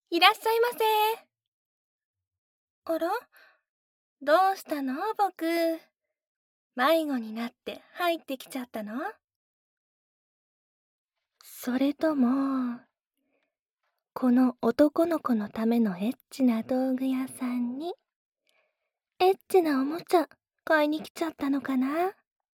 いらっしゃいませ。あら、どうしたの僕。迷子になって入ってきちゃったの？それとも、この男の子のためのエッチな道具屋さんに、エッチなおもちゃ買いに来ちゃったのかな？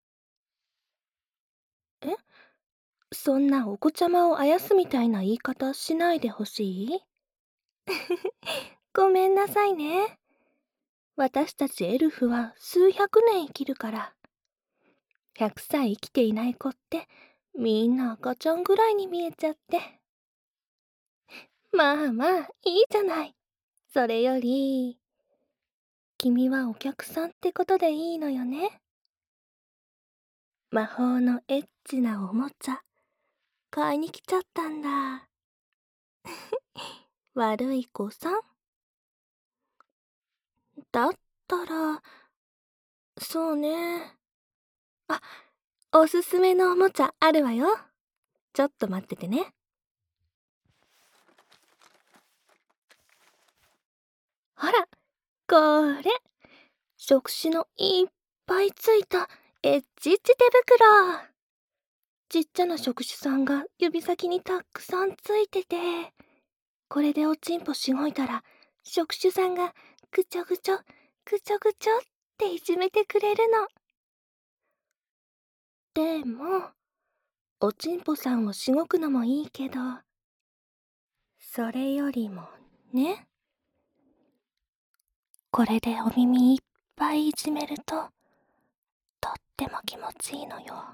え？そんなお子ちゃまをあやすみたいな言い方しないでほしい？ごめんなさいね。私たちエルフは数百年生きるから。100歳生きていない子ってみんな赤ちゃんぐらいに見えちゃって。まあまあいいじゃない。それより、君はお客さんってことでいいのよね。魔法のエッチなおもちゃ買いに来ちゃったんだ。悪い子さん。だったら、そうね。あ、おすすめのおもちゃあるわよ。ちょっと待っててね。ほら、これ。触手のいっぱいついたエッチッチ手袋。ちっちゃな触手さんが指先にたくさんついてて、これでおちんぽしごいたら、触手さんがぐちょぐちょ、ぐちょぐちょっていじめてくれるの。でも、おちんぽさんをしごくのもいいけど、それよりもね、これでお耳いっぱいいじめると、とっても気持ちいいのよ。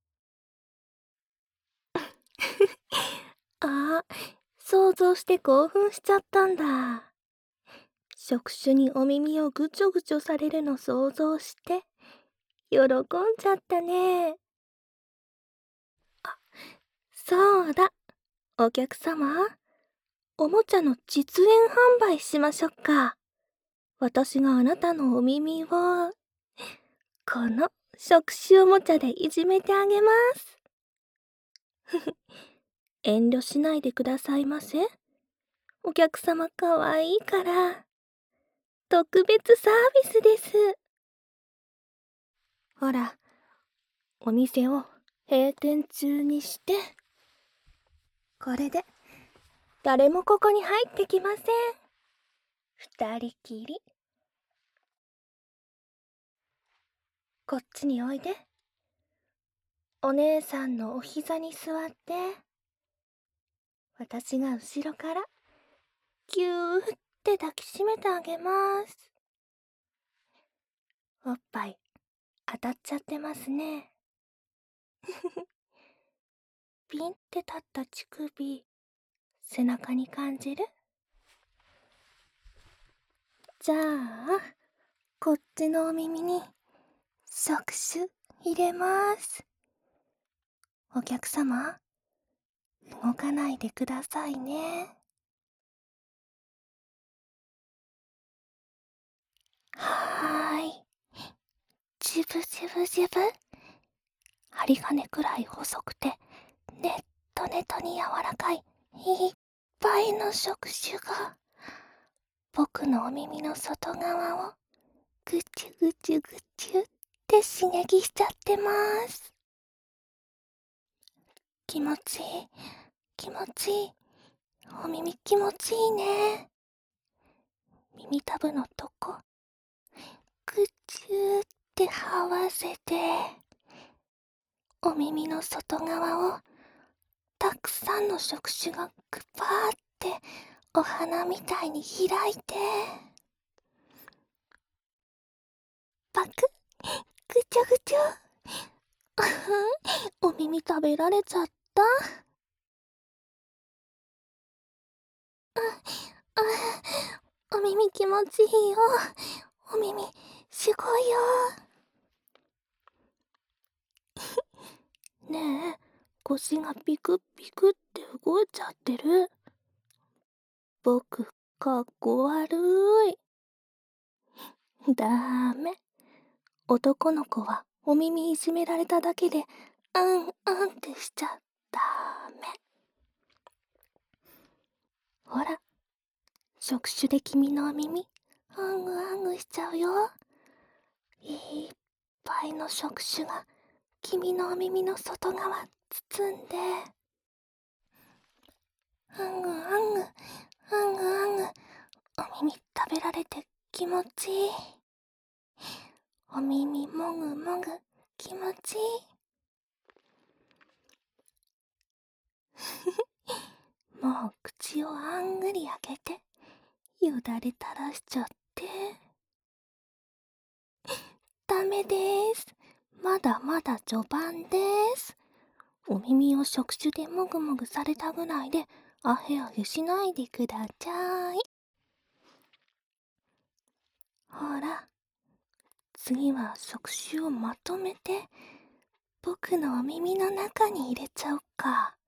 ああ、想像して興奮しちゃったんだ。触手にお耳をぐちょぐちょされるの想像して、喜んじゃったね。あ、そうだ。お客様、おもちゃの実演販売しましょうか。私があなたのお耳を、この触手おもちゃでいじめてあげます。遠慮しないでくださいませ。お客様かわいいから。特別サービスです。ほら、お店を閉店中にして、これで誰もここに入ってきません。二人きり。こっちにおいで。お姉さんのお膝に座って、私が後ろからぎゅーって抱きしめてあげます。おっぱい当たっちゃってますね。ピンって立った乳首、背中に感じる？じゃあ、こっちのお耳に触手入れます。お客様、動かないでくださいね。はーい。ジブジブジブ。針金くらい細くて、ねっとねとに柔らかい、いっぱいの触手が、僕のお耳の外側を、ぐちゅぐちゅぐちゅって刺激しちゃってます。気持ちいい、気持ちいい。お耳気持ちいいね。耳たぶのとこ、ぐちゅーって這わせて、お耳の外側をたくさんの触手がぐぱーってお花みたいに開いて、パクッ、ぐちょぐちょ。お耳食べられちゃった。お耳気持ちいいよ。お耳すごいよ。ねえ、腰がピクピクって動いちゃってる。僕、かっこ悪い。ダメ。男の子はお耳いじめられただけで、ってしちゃダメ。ほら、 触手で君のお耳、あんぐあんぐしちゃうよ。いっぱいの触手が君のお耳の外側包んで、あんぐあんぐ、あんぐあんぐ、お耳食べられて気持ちいい。お耳もぐもぐ気持ちいい。もう口をあんぐり開けて、よだれ垂らしちゃって。ダメです。まだまだ序盤です。お耳を触手でもぐもぐされたぐらいで、あへあへしないでください。ほら、次は触手をまとめて、僕のお耳の中に入れちゃおっか。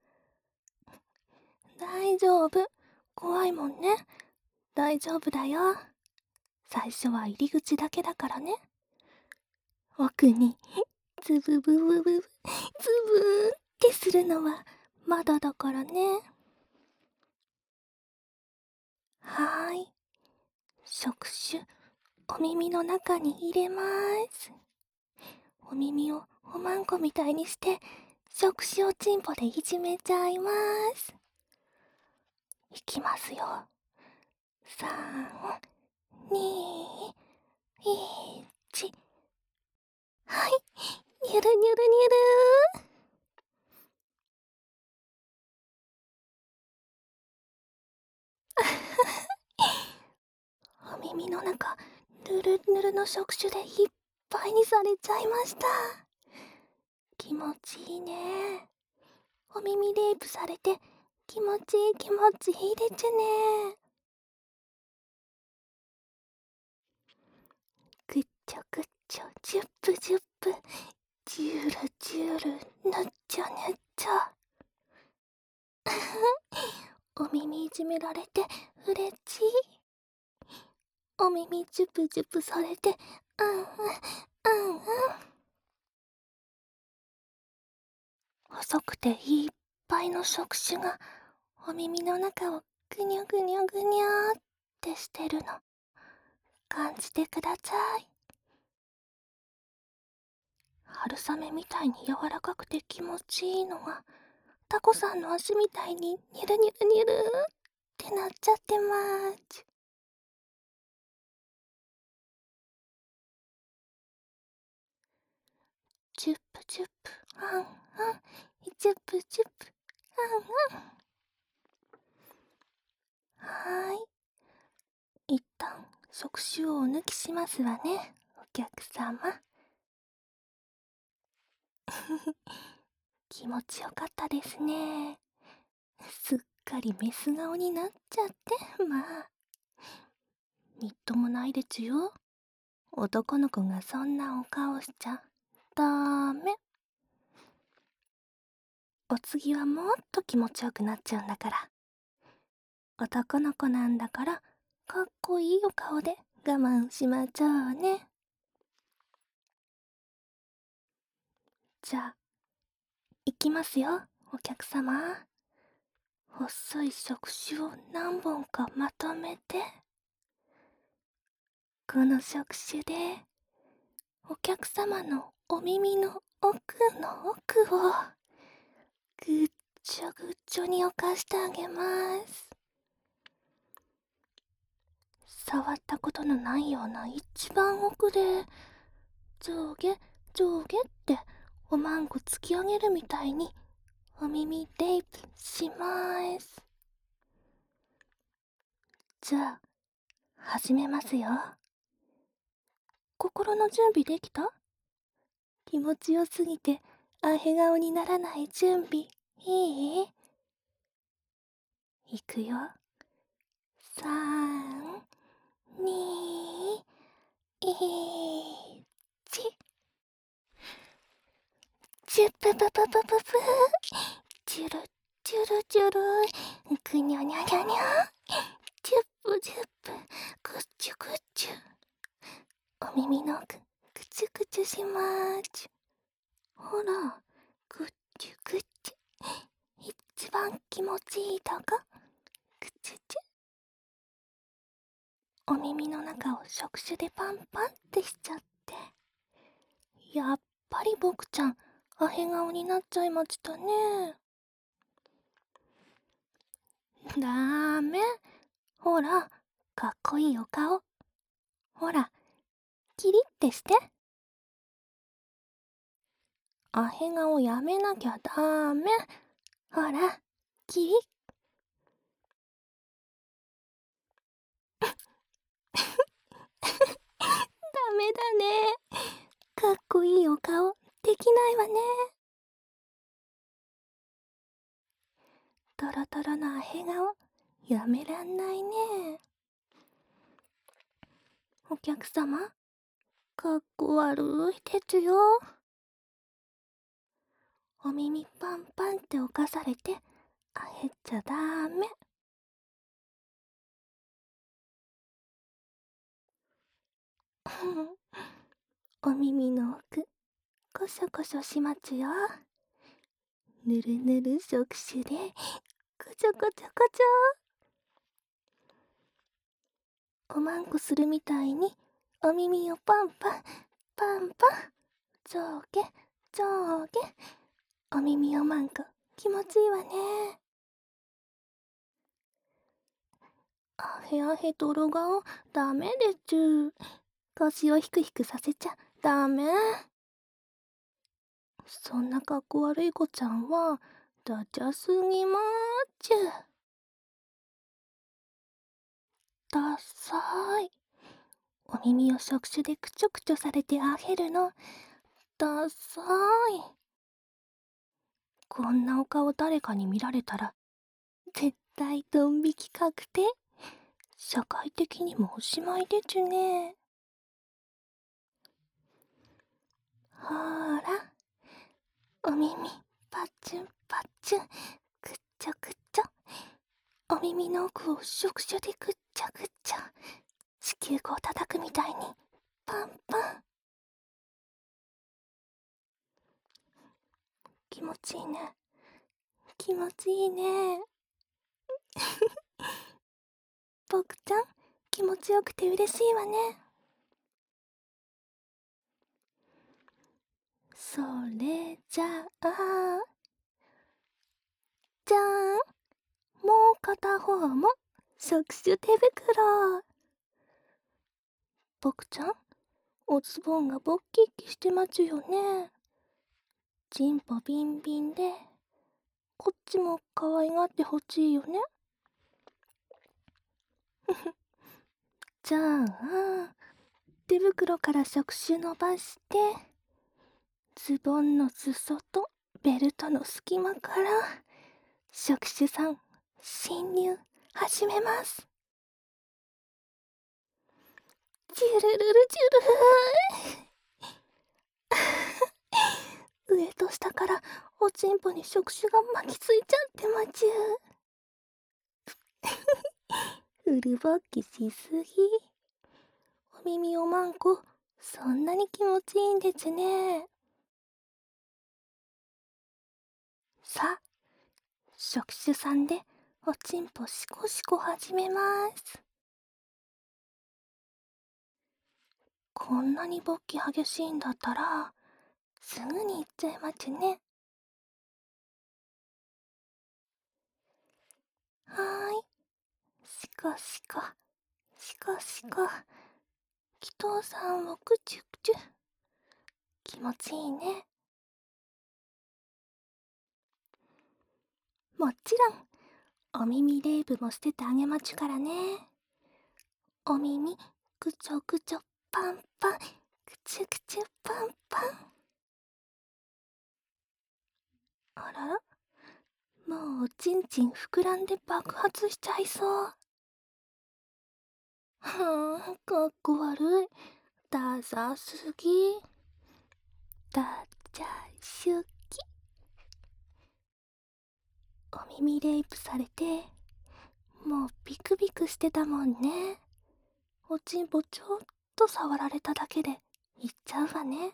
大丈夫。怖いもんね。大丈夫だよ。最初は入り口だけだからね。奥に、ズブブブブブ、ズブーってするのはまだだからね。はーい。触手、お耳の中に入れまーす。お耳をおまんこみたいにして、触手をチンポでいじめちゃいまーす。いきますよ。3、2、1。はい。にゅるにゅるにゅるー。お耳の中、ぬるぬるの触手でいっぱいにされちゃいました。気持ちいいね。お耳レイプされて気持ちいい気持ちいいでちゅね。ぐっちょぐっちょ、ジュップジュップ、ジュールジュール、ぬっちょぬっちょ。お耳いじめられてうれしい。お耳ジュプジュプされて、うんうん、うんうん。細くていっぱいの触手がお耳の中をぐにょぐにょぐにょってしてるの。感じてください。春雨みたいに柔らかくて気持ちいいのが、タコさんの足みたいにニュルニュルニュルってなっちゃってまーす。ジュップジュップ、あんあん、ジュップジュップ、あんあん。はーい。一旦、触手をお抜きしますわね、お客様。気持ちよかったですね。すっかりメス顔になっちゃって、まあ。みっともないでちゅよ。男の子がそんなお顔しちゃ、ダメ。お次はもっと気持ちよくなっちゃうんだから。男の子なんだから、かっこいいお顔で我慢しまちょうね。じゃあ、いきますよ、お客様。細い触手を何本かまとめて、この触手で、お客様のお耳の奥の奥を、ぐっちょぐっちょに置かしてあげます。触ったことのないような一番奥で、上下上下っておまんこ突き上げるみたいにお耳レイプしまーす。じゃあ、始めますよ。心の準備できた？気持ちよすぎてアヘ顔にならない準備いい？いくよ。3、2、1。チュッププププププ。チュルチュルチュル。ぐにょにょにょにょ。チュップチュップ。ぐっちゅぐっちゅ。お耳の奥、ぐちゅぐちゅしまーちゅ。ほら、ぐっちゅぐっちゅ。一番気持ちいいとこ、ぐちゅちゅ。 お耳の中を触手でパンパンってしちゃって。やっぱり僕ちゃん、アヘ顔になっちゃいましたね。ダメ。ほら、かっこいいお顔。ほら、キリってして。アヘ顔やめなきゃダメ。ほら、キリ。ダメだね。かっこいいお顔、できないわね。トロトロのアヘ顔、やめらんないね。お客様、かっこ悪いですよ。お耳パンパンって犯されて、あへっちゃダメ。お耳の奥、こしょこしょしまちよ。ぬるぬる触手で、こちょこちょこちょ。おまんこするみたいに、お耳をパンパン、パンパン。上下、上下。お耳をまんこ、気持ちいいわね。あへあへ泥顔、ダメでちゅ。腰をひくひくさせちゃダメ。そんなかっこ悪い子ちゃんは、ダチャすぎまーちゅ。ダッサーい。お耳を触手でくちょくちょされてあげるの。ダッサーい。こんなお顔誰かに見られたら、絶対ドン引き確定。社会的にもおしまいでちゅね。ほーら、お耳、パッチュンパッチュン、くっちょくっちょ。お耳の奥を触手でくっちゃくっちゃ。地球儀を叩くみたいに、パンパン。気持ちいいね。気持ちいいね。僕ちゃん、気持ちよくて嬉しいわね。それじゃあ、じゃーん。もう片方も、触手手袋。僕ちゃん、おズボンがボッキッキしてますよね。チンポビンビンで、こっちも可愛がってほしいよね。じゃあ、手袋から触手伸ばして、ズボンの裾とベルトの隙間から、触手さん、侵入、始めます。ジュルルルジュルー上と下からおちんぽに触手が巻きついちゃってまちゅフルボッキしすぎ。お耳おまんこ、そんなに気持ちいいんですね。さあ、触手さんでおちんぽシコシコ始めます。こんなに勃起激しいんだったら、すぐに行っちゃいますね。はーい。シコシコ、シコシコ。祈祷さんをくちゅくちゅ。気持ちいいね。もちろん、お耳レイブもしててあげまちゅからね。お耳、くちょくちょ、パンパン、くちゅくちゅ、パンパン。あらら、もうおちんちん膨らんで爆発しちゃいそう。かっこ悪い。ダサすぎ。ダチャシュキ。お耳レイプされて、もうビクビクしてたもんね。おちんぽちょっと触られただけでいっちゃうわね。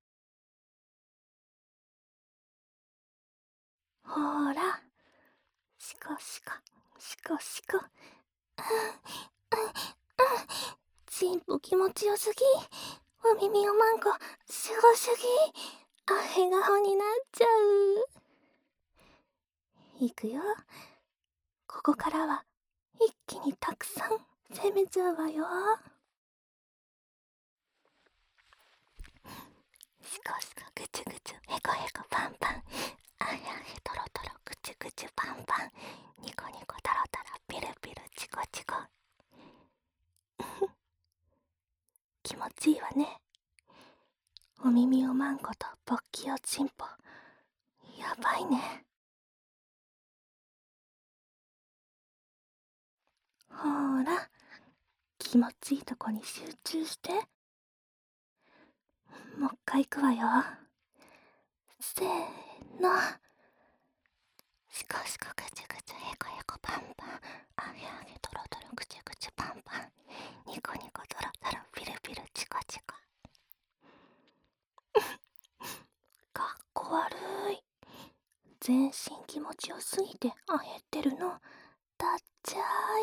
ほーら、シコシコ、シコシコ。 チンポ気持ちよすぎ。お耳おまんこ、すごすぎ。あへ顔になっちゃう。いくよ。ここからは一気にたくさん攻めちゃうわよ。シコシコグチュグチュヘコヘコパンパン、あやへトロトログチュグチュパンパン、ニコニコタロタロピルピルチコチコ。気持ちいいわね。お耳おまんことポッキオチンポ、やばいね。ほーら、気持ちいいとこに集中して。もう一回いくわよ。せーの。シコシコグチュグチュヘコヘコパンパン、あげあげトロトログチュグチュパンパン、ニコニコトロトロピルピルチコチコ。かっこ悪い。全身気持ちよすぎてあへってるの。だっちゃ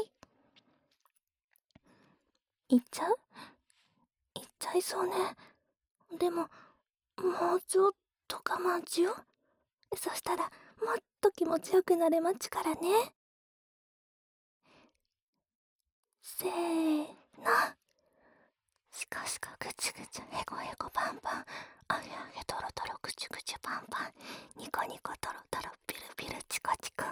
い。いっちゃう？いっちゃいそうね。でも、もうちょっと我慢しよう。そしたら、もっと気持ちよくなれまちからね。せーの。シコシコグチグチヘコヘコパンパン、あげあげトロトログチュグチュパンパン、ニコニコトロトロピルピルチコチコ。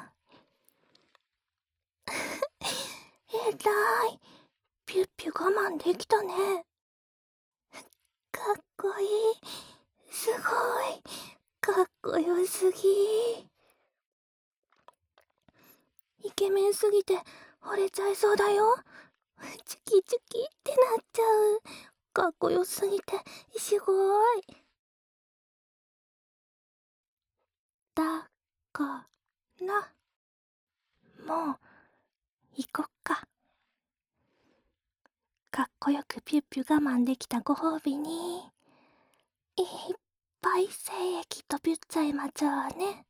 えらい。ピュッピュ我慢できたね。かっこいい。すごい。かっこよすぎ。イケメンすぎて惚れちゃいそうだよ。チュキチュキってなっちゃう。かっこよすぎてすごい。だからもう行こっか。かっこよくピュッピュ我慢できたご褒美にいっぱい精液飛びっちゃいまちゃわね。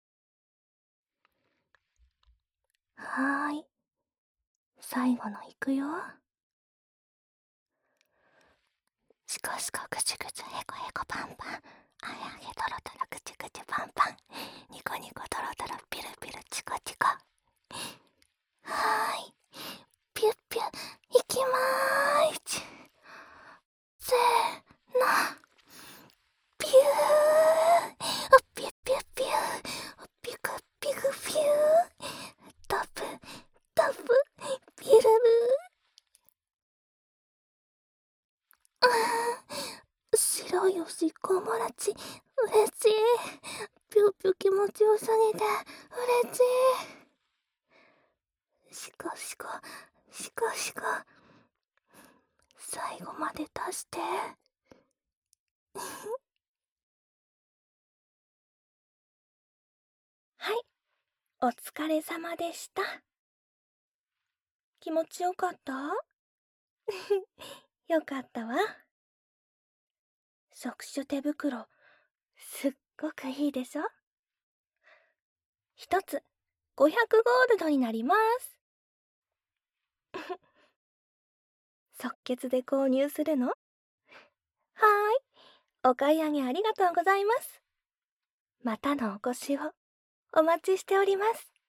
はーい、最後のいくよ。シコシコグチュグチュヘコヘコパンパン、あやげトロトログチュグチュパンパン、ニコニコトロトロピルピルチコチコ。はーい、ピュッピュいきまーす。せーの。ピュー、ピュッピュッピュー、ピクピクピュー、タプタプピルル。白いおしっこもらち、嬉しい。ぴゅぴゅ気持ちよすぎて嬉しい。シコシコシコシコ、最後まで出して。はい、お疲れ様でした。気持ちよかった？よかったわ。触手手袋、すっごくいいでしょ？一つ500ゴールドになります。即決で購入するの？はーい、お買い上げありがとうございます。またのお越しをお待ちしております。